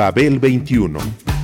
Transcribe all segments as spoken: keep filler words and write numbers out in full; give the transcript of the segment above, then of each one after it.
Babel veintiuno.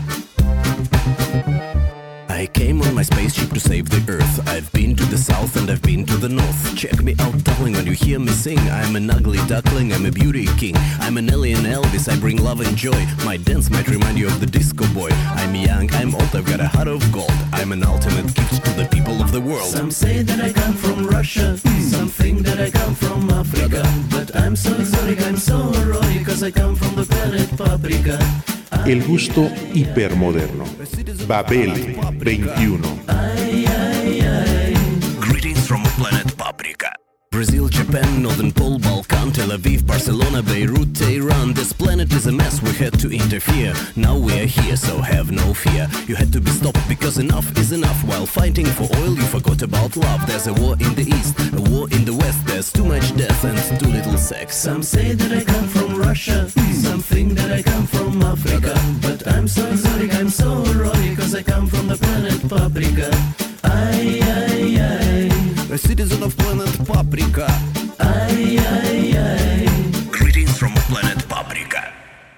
I came on my spaceship to save the Earth. I've been to the south and I've been to the north. Check me out, darling, when you hear me sing. I'm an ugly duckling, I'm a beauty king. I'm an alien Elvis, I bring love and joy. My dance might remind you of the disco boy. I'm young, I'm old, I've got a heart of gold. I'm an ultimate gift to the people of the world. Some say that I come from Russia, some think that I come from Africa. But I'm so exotic, I'm so erotic, cause I come from the planet Paprika. El gusto hipermoderno. Babel veintiuno. Ay, ay, ay. Greetings from planet Paprika. Brazil, Japan, Northern Pole, Balkan, Tel Aviv, Barcelona, Beirut, Tehran. This planet is a mess, we had to interfere. Now we are here, so have no fear. You had to be stopped because enough is enough. While fighting for oil, you forgot about love. There's a war in the east, a war in the west. There's too much death and too little sex. Some say that I come from Russia, some think that I come from Africa. But I'm so exotic, I'm so erotic, cause I come from the planet Paprika. Ay, ay, ay. A citizen of planet Paprika. Ay, ay, ay. Greetings from planet Paprika.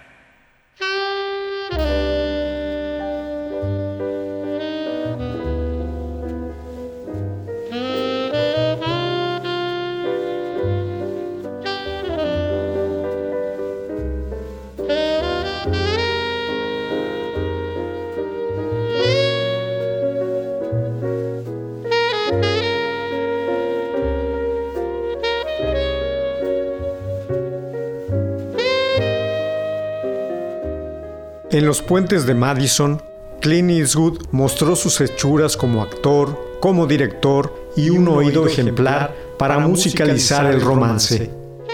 En Los Puentes de Madison, Clint Eastwood mostró sus hechuras como actor, como director y un oído ejemplar para musicalizar el romance.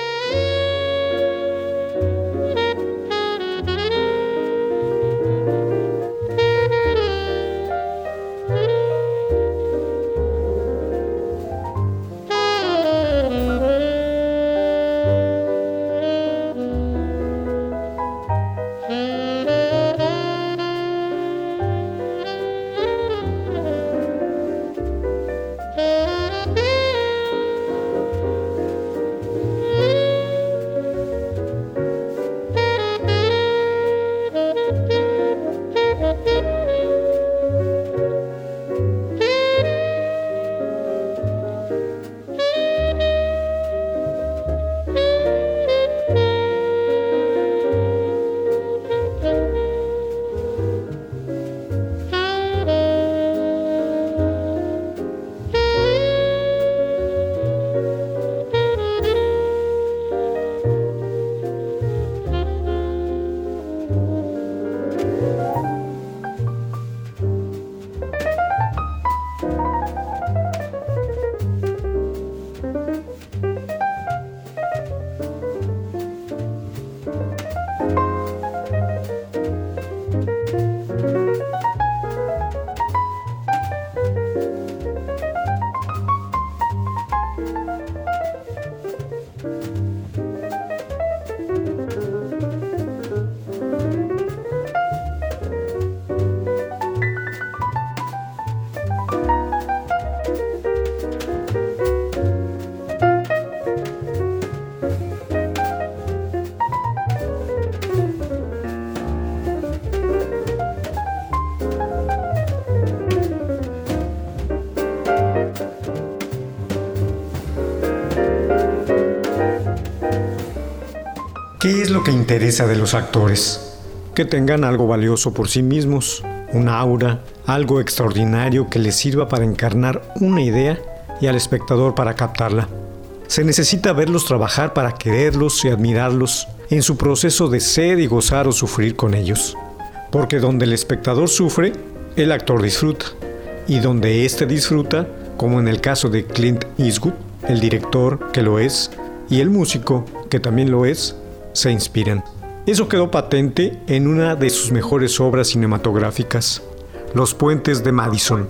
¿Qué es lo que interesa de los actores? Que tengan algo valioso por sí mismos, un aura, algo extraordinario que les sirva para encarnar una idea y al espectador para captarla. Se necesita verlos trabajar para quererlos y admirarlos en su proceso de ser y gozar o sufrir con ellos. Porque donde el espectador sufre, el actor disfruta. Y donde éste disfruta, como en el caso de Clint Eastwood, el director, que lo es, y el músico, que también lo es, se inspiran. Eso quedó patente en una de sus mejores obras cinematográficas, Los Puentes de Madison.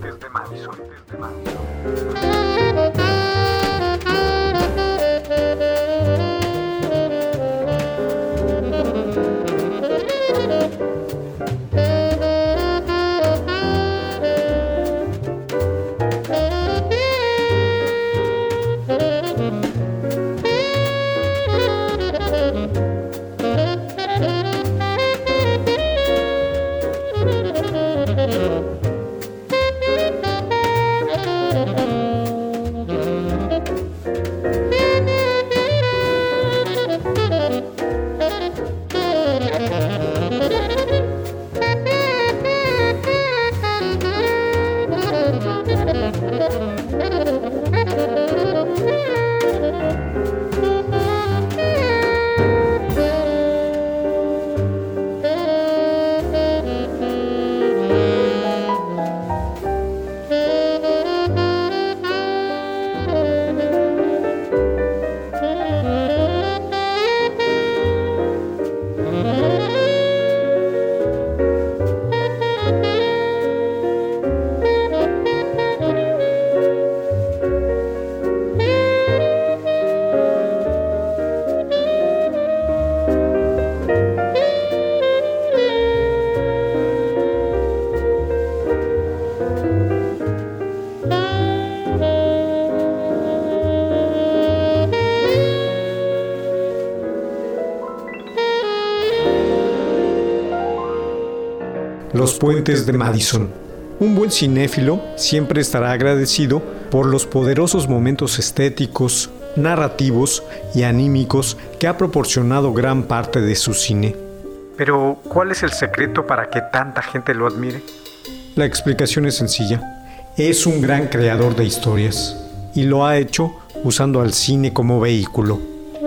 Los puentes de Madison. Un buen cinéfilo siempre estará agradecido por los poderosos momentos estéticos, narrativos y anímicos que ha proporcionado gran parte de su cine. Pero, ¿cuál es el secreto para que tanta gente lo admire? La explicación es sencilla. Es un gran creador de historias y lo ha hecho usando al cine como vehículo.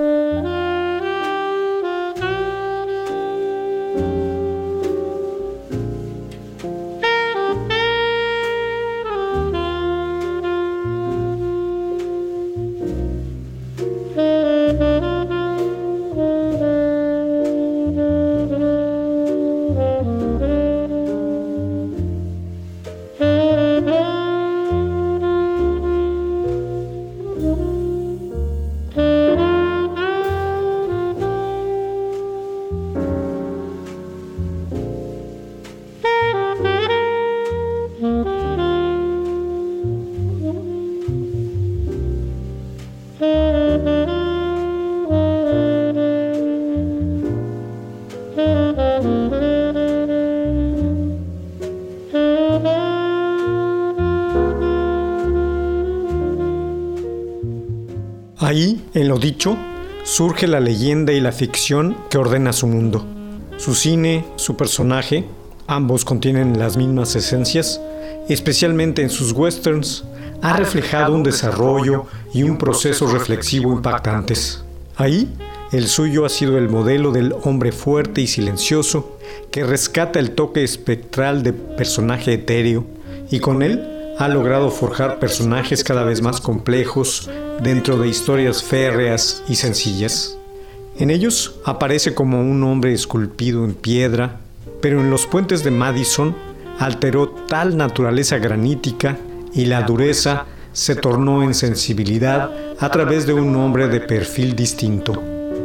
Ahí, en lo dicho, surge la leyenda y la ficción que ordena su mundo. Su cine, su personaje, ambos contienen las mismas esencias, especialmente en sus westerns, ha reflejado un desarrollo y un proceso reflexivo impactantes. Ahí, el suyo ha sido el modelo del hombre fuerte y silencioso que rescata el toque espectral de personaje etéreo y con él ha logrado forjar personajes cada vez más complejos dentro de historias férreas y sencillas. En ellos aparece como un hombre esculpido en piedra, pero en Los puentes de Madison alteró tal naturaleza granítica y la dureza se tornó en sensibilidad a través de un hombre de perfil distinto.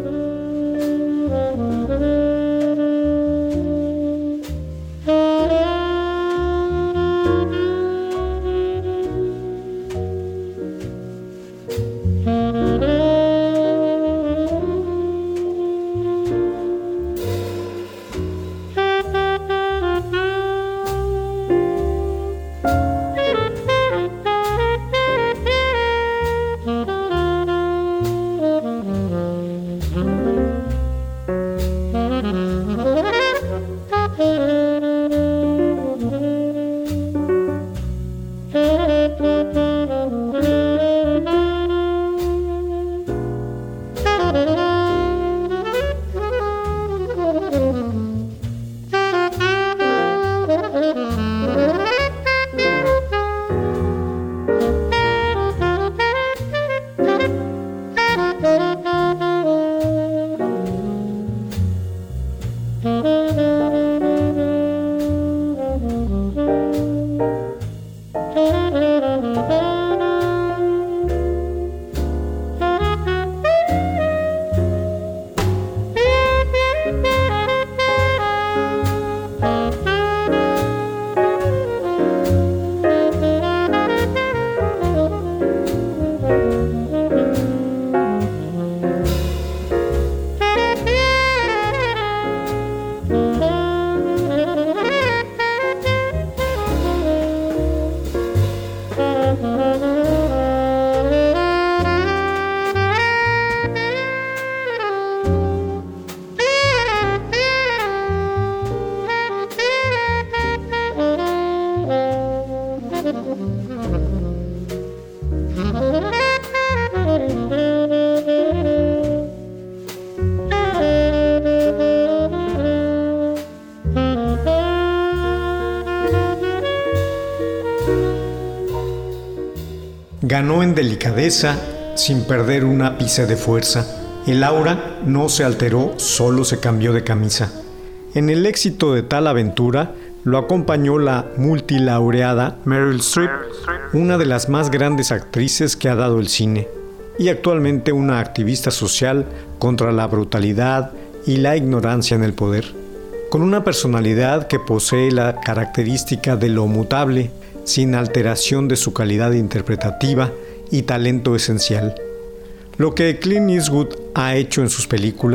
Ganó en delicadeza sin perder un ápice de fuerza. El aura no se alteró, solo se cambió de camisa. En el éxito de tal aventura lo acompañó la multilaureada Meryl Streep, una de las más grandes actrices que ha dado el cine, y actualmente una activista social contra la brutalidad y la ignorancia en el poder. Con una personalidad que posee la característica de lo mutable, sin alteración de su calidad interpretativa y talento esencial. Lo que Clint Eastwood ha hecho en sus películas,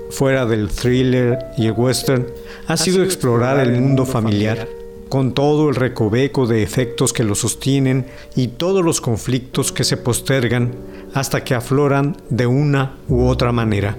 fuera del thriller y el western, ha sido explorar el mundo familiar, con todo el recoveco de efectos que lo sostienen y todos los conflictos que se postergan hasta que afloran de una u otra manera.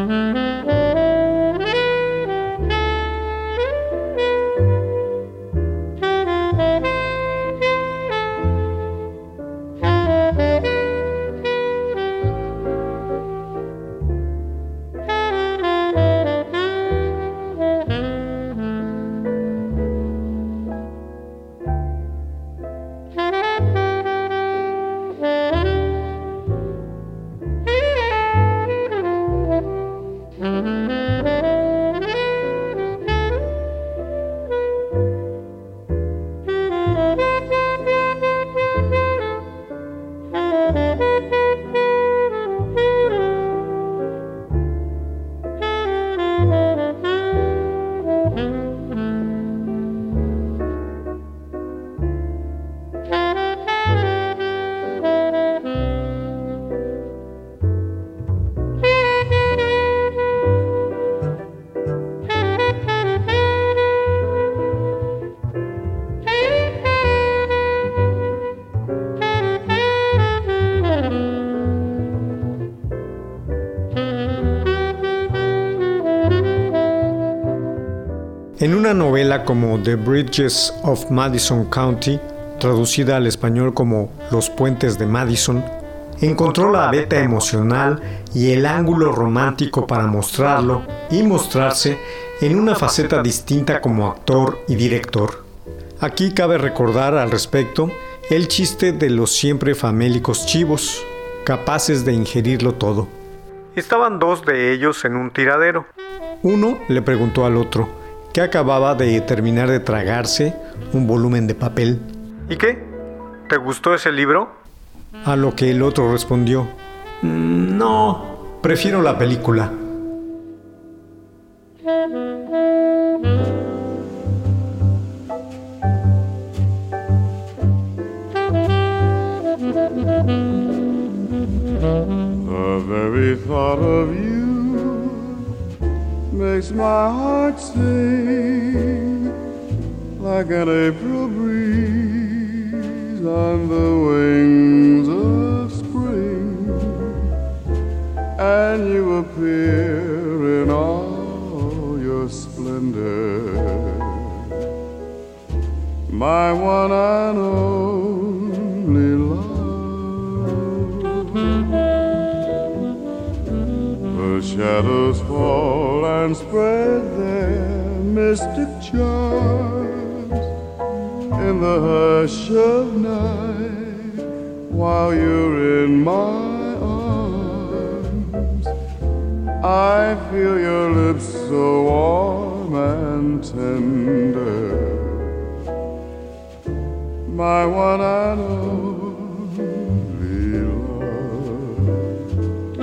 En una novela como The Bridges of Madison County, traducida al español como Los Puentes de Madison, encontró la veta emocional y el ángulo romántico para mostrarlo y mostrarse en una faceta distinta como actor y director. Aquí cabe recordar al respecto el chiste de los siempre famélicos chivos, capaces de ingerirlo todo. Estaban dos de ellos en un tiradero. Uno le preguntó al otro, que acababa de terminar de tragarse un volumen de papel. ¿Y qué? ¿Te gustó ese libro? A lo que el otro respondió, no, prefiero la película. The very thought of you makes my heart sing like an April breeze on the wings of spring, and you appear in all your splendor, my one and only love. The shadows fall and spread their mystic charms in the hush of night while you're in my arms. I feel your lips so warm and tender, my one and only love.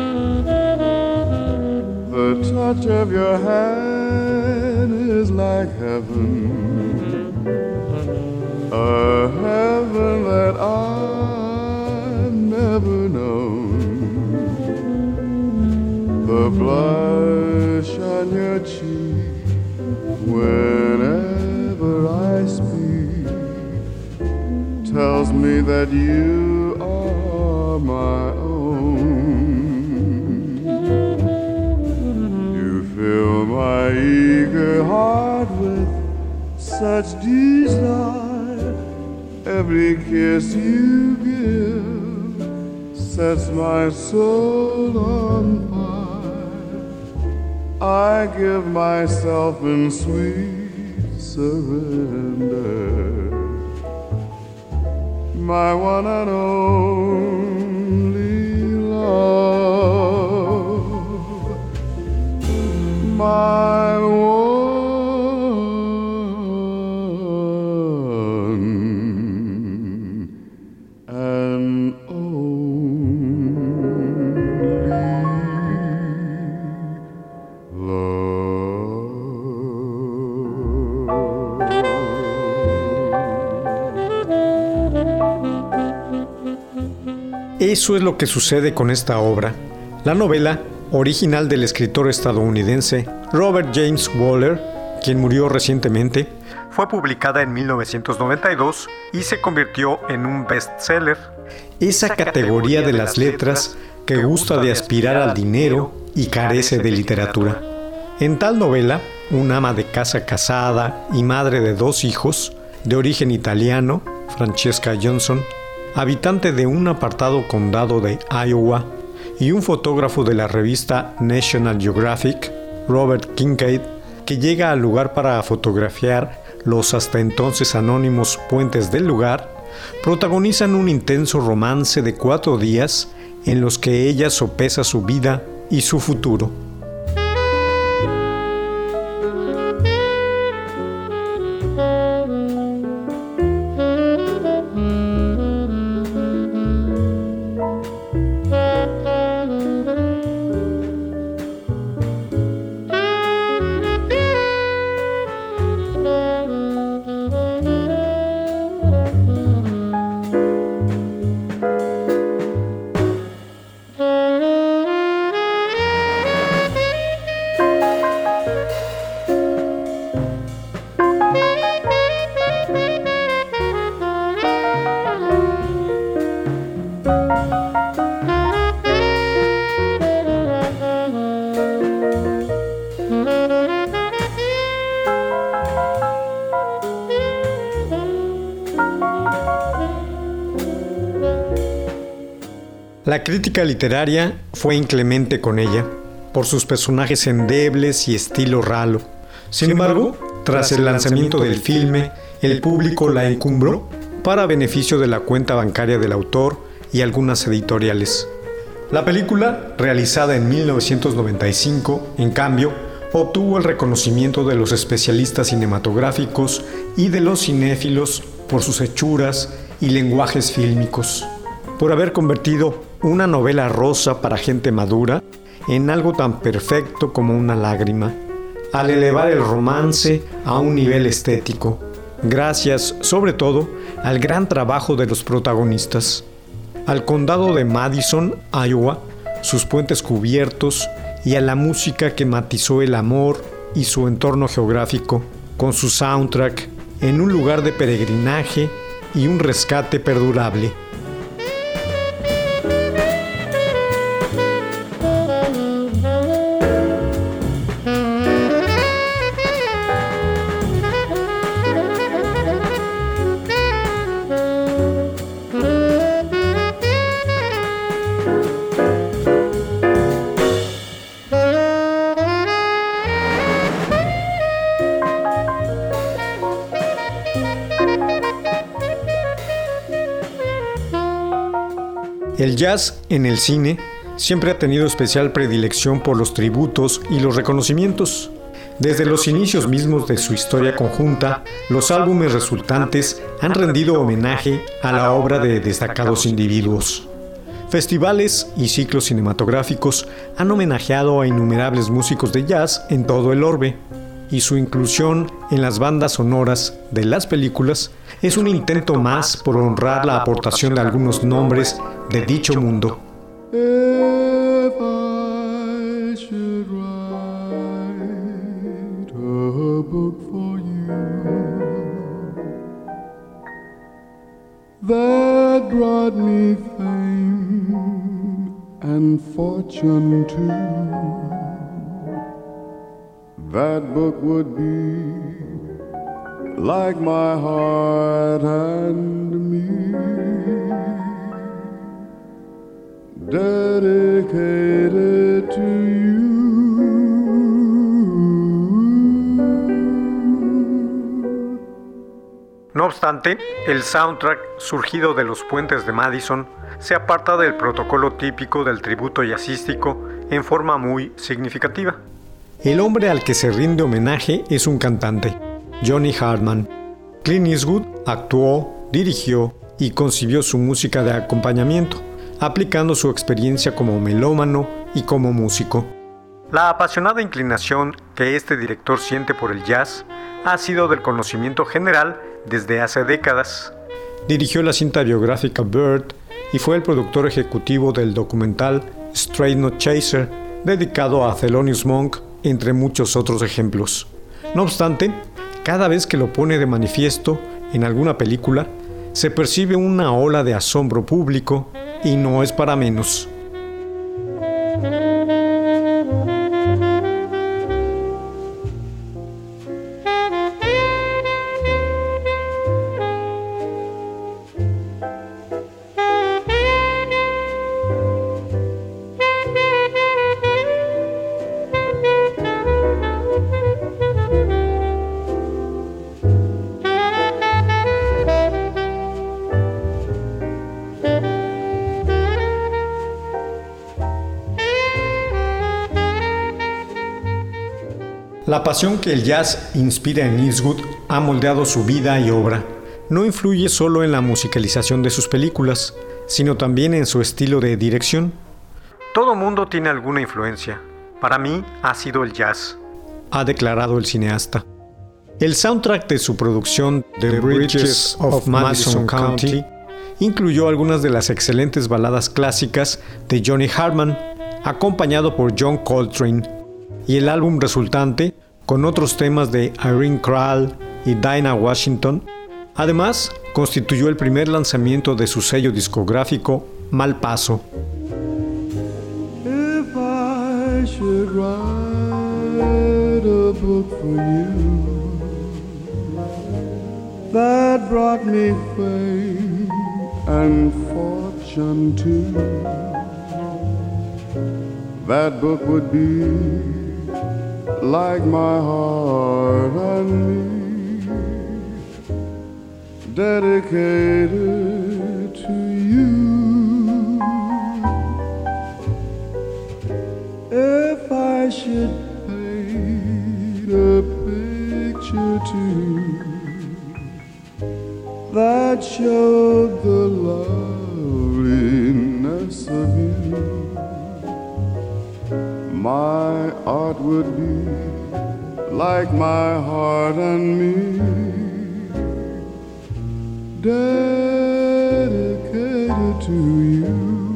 The touch of your hand is like heaven, a heaven that I've never known. The blush on your cheek whenever I speak tells me that you are my own. You fill my eager heart with such desire. Every kiss you give sets my soul on fire. I give myself in sweet surrender, my one and only love, my one and only love. Eso es lo que sucede con esta obra. La novela original del escritor estadounidense Robert James Waller, quien murió recientemente, fue publicada en mil novecientos noventa y dos y se convirtió en un bestseller. Esa categoría de las letras que gusta de aspirar al dinero y carece de literatura. En tal novela, una ama de casa casada y madre de dos hijos, de origen italiano, Francesca Johnson, habitante de un apartado condado de Iowa, y un fotógrafo de la revista National Geographic, Robert Kincaid, que llega al lugar para fotografiar los hasta entonces anónimos puentes del lugar, protagonizan un intenso romance de cuatro días en los que ella sopesa su vida y su futuro. La crítica literaria fue inclemente con ella, por sus personajes endebles y estilo ralo. Sin embargo, tras el lanzamiento del filme, el público la encumbró para beneficio de la cuenta bancaria del autor y algunas editoriales. La película, realizada en mil novecientos noventa y cinco, en cambio, obtuvo el reconocimiento de los especialistas cinematográficos y de los cinéfilos por sus hechuras y lenguajes fílmicos, por haber convertido una novela rosa para gente madura en algo tan perfecto como una lágrima, al elevar el romance a un nivel estético, gracias, sobre todo, al gran trabajo de los protagonistas. Al condado de Madison, Iowa, sus puentes cubiertos y a la música que matizó el amor y su entorno geográfico, con su soundtrack en un lugar de peregrinaje y un rescate perdurable. El jazz en el cine siempre ha tenido especial predilección por los tributos y los reconocimientos. Desde los inicios mismos de su historia conjunta, los álbumes resultantes han rendido homenaje a la obra de destacados individuos. Festivales y ciclos cinematográficos han homenajeado a innumerables músicos de jazz en todo el orbe, y su inclusión en las bandas sonoras de las películas es un intento más por honrar la aportación de algunos nombres de dicho mundo. If I should write a book for you that brought me fame and fortune too, that book would be like my heart and me, dedicated to you. No obstante, el soundtrack surgido de los puentes de Madison se aparta del protocolo típico del tributo jazzístico en forma muy significativa. El hombre al que se rinde homenaje es un cantante, Johnny Hartman. Clint Eastwood actuó, dirigió y concibió su música de acompañamiento, aplicando su experiencia como melómano y como músico. La apasionada inclinación que este director siente por el jazz ha sido del conocimiento general desde hace décadas. Dirigió la cinta biográfica Bird y fue el productor ejecutivo del documental Straight No Chaser, dedicado a Thelonious Monk, entre muchos otros ejemplos. No obstante, cada vez que lo pone de manifiesto en alguna película, se percibe una ola de asombro público y no es para menos. La pasión que el jazz inspira en Eastwood ha moldeado su vida y obra. No influye solo en la musicalización de sus películas, sino también en su estilo de dirección. Todo mundo tiene alguna influencia. Para mí ha sido el jazz, ha declarado el cineasta. El soundtrack de su producción The Bridges of Madison County incluyó algunas de las excelentes baladas clásicas de Johnny Hartman, acompañado por John Coltrane, y el álbum resultante, con otros temas de Irene Kral y Dinah Washington, además constituyó el primer lanzamiento de su sello discográfico Mal Paso. If I should write a book for you that brought me fame and fortune too, that book would be like my heart and me, dedicated to you. If I should paint a picture too that showed the loveliness of you, my art would be like my heart and me, dedicated to you,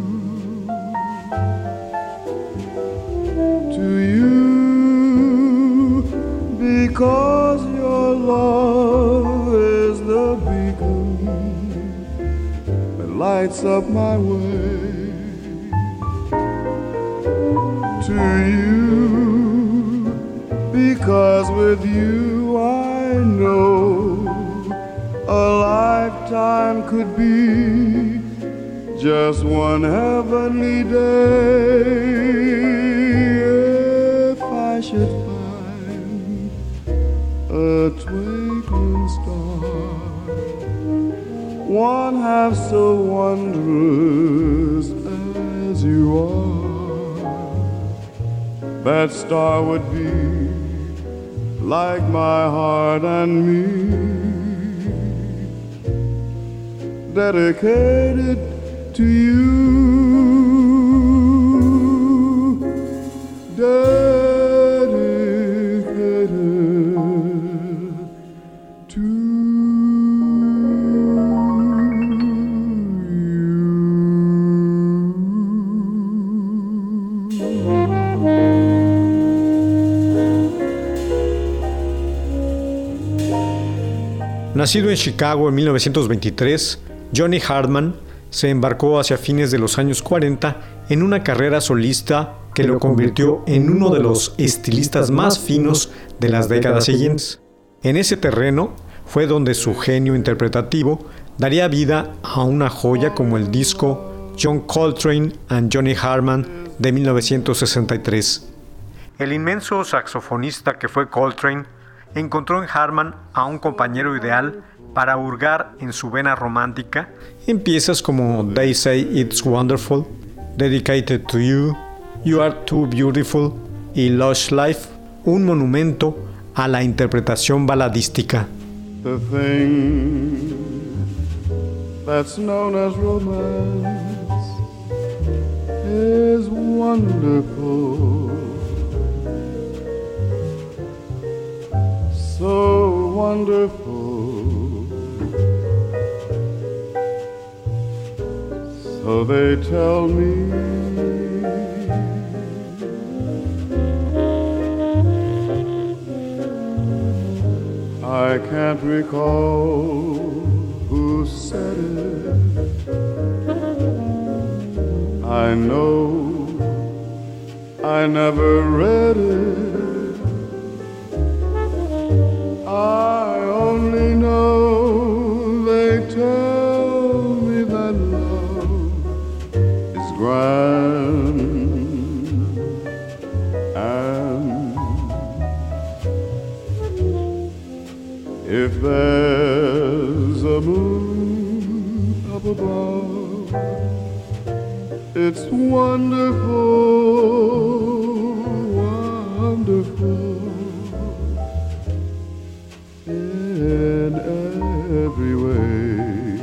to you, because your love is the beacon that lights up my way. To you, because with you I know a lifetime could be just one heavenly day. If I should find a twinkling star, one half so wondrous as you are, that star would be like my heart and me, dedicated to you, dedicated to you. Nacido en Chicago en mil novecientos veintitrés, Johnny Hartman se embarcó hacia fines de los años cuarenta en una carrera solista que lo convirtió en uno de los estilistas más finos de las décadas siguientes. En ese terreno fue donde su genio interpretativo daría vida a una joya como el disco John Coltrane and Johnny Hartman de mil novecientos sesenta y tres. El inmenso saxofonista que fue Coltrane encontró en Hartman a un compañero ideal para hurgar en su vena romántica en piezas como They Say It's Wonderful, Dedicated to You, You Are Too Beautiful y Lush Life, un monumento a la interpretación baladística. The thing that's known as romance is wonderful, so wonderful, so they tell me, I can't recall who said it. I know I never read it. I only know they tell me that love is grand, and if there's a moon up above, it's wonderful, wonderful in every way.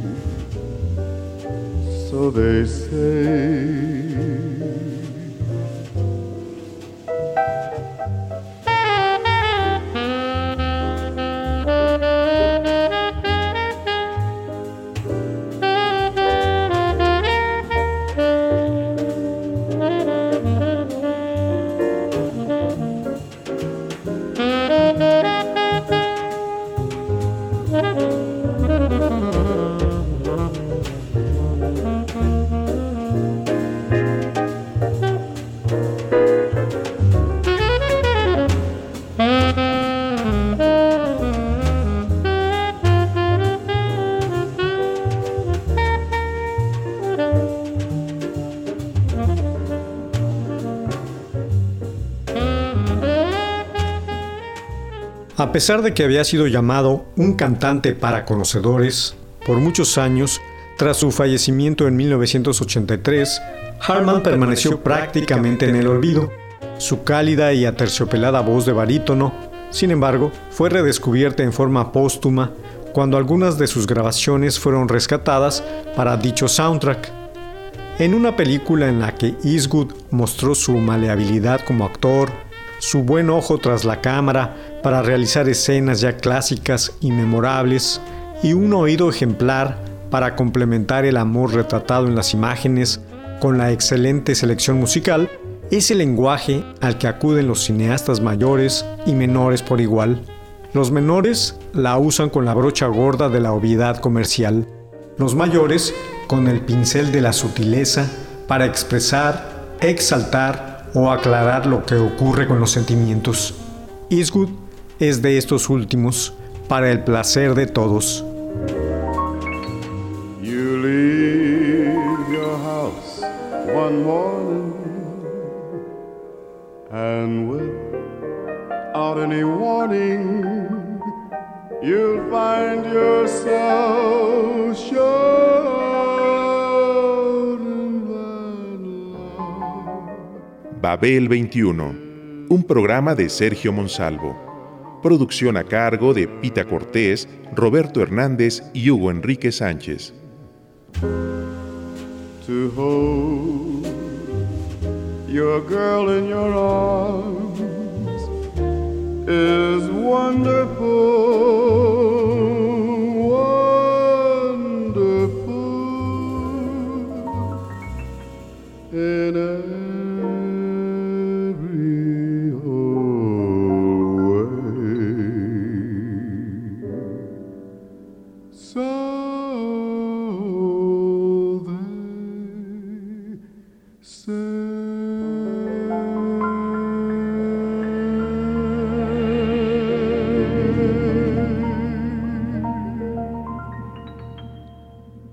So they say. A pesar de que había sido llamado un cantante para conocedores por muchos años, tras su fallecimiento en mil novecientos ochenta y tres, Hartman permaneció prácticamente en el olvido. Su cálida y aterciopelada voz de barítono, sin embargo, fue redescubierta en forma póstuma cuando algunas de sus grabaciones fueron rescatadas para dicho soundtrack. En una película en la que Eastwood mostró su maleabilidad como actor, su buen ojo tras la cámara para realizar escenas ya clásicas y memorables, y un oído ejemplar para complementar el amor retratado en las imágenes con la excelente selección musical, es el lenguaje al que acuden los cineastas mayores y menores por igual. Los menores la usan con la brocha gorda de la obviedad comercial, los mayores con el pincel de la sutileza para expresar, exaltar o aclarar lo que ocurre con los sentimientos. Eastwood es de estos últimos, para el placer de todos. You leave your house one morning and without any warning you'll find yourself short in that love. Babel veintiuno, un programa de Sergio Monsalvo. Producción a cargo de Pita Cortés, Roberto Hernández y Hugo Enrique Sánchez. To hold your girl in your arms is wonderful, wonderful in every way. So they say.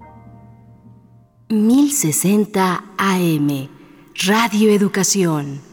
mil sesenta A M, Radio Educación.